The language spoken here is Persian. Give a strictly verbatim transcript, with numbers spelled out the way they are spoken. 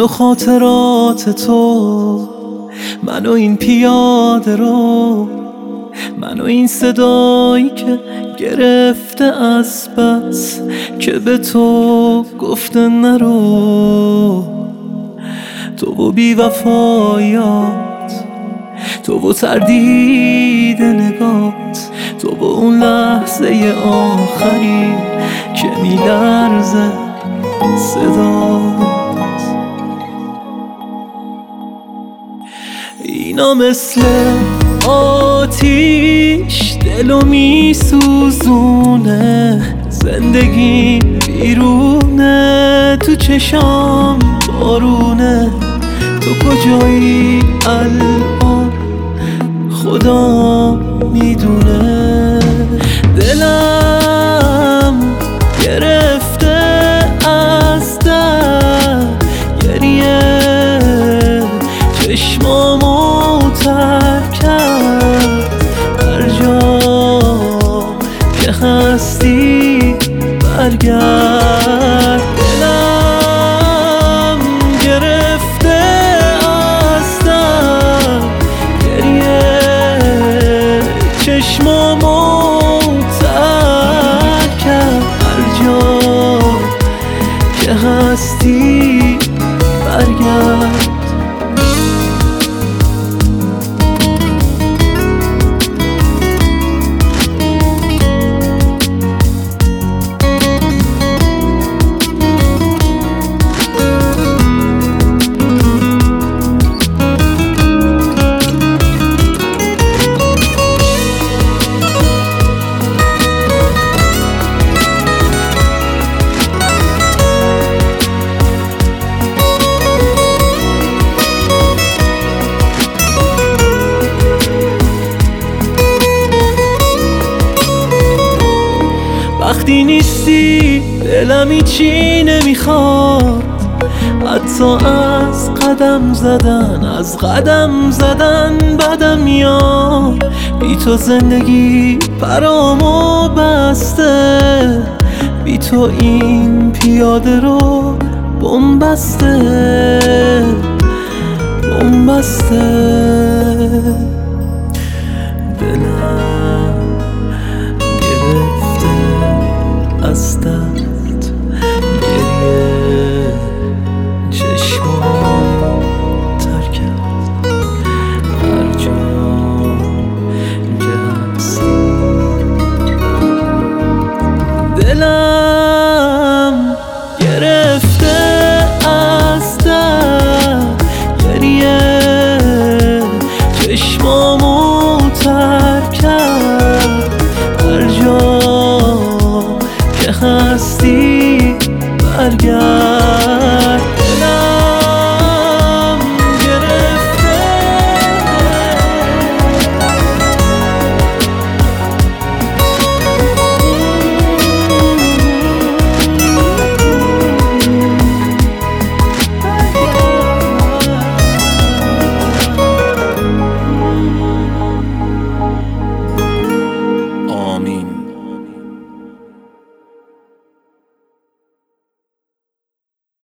و خاطرات تو، من و این پیاده رو، من و این صدایی که گرفته از بس که به تو گفته نرو. تو و بی وفایات، تو و تردید نگات، تو و اون لحظه آخری که میلرزه صدات. اینا مثل آتیش دلو میسوزونه، زندگی بیرونه، تو چشام بارونه. تو کجایی الان خدا میدونه. دلم گرفته از در گریه، چشمامو ترک کرد. هر جا که هستی برگرد. دلم گرفته از در گریه، چشمامو ترک کرد. هر جا که هستی برگرد. وقتی نیستی دلم هیچی نمیخواد، حتی از قدم زدن، از قدم زدن بدم میاد. بی تو زندگی پرامو بسته، بی تو این پیاده رو بنبسته بنبسته.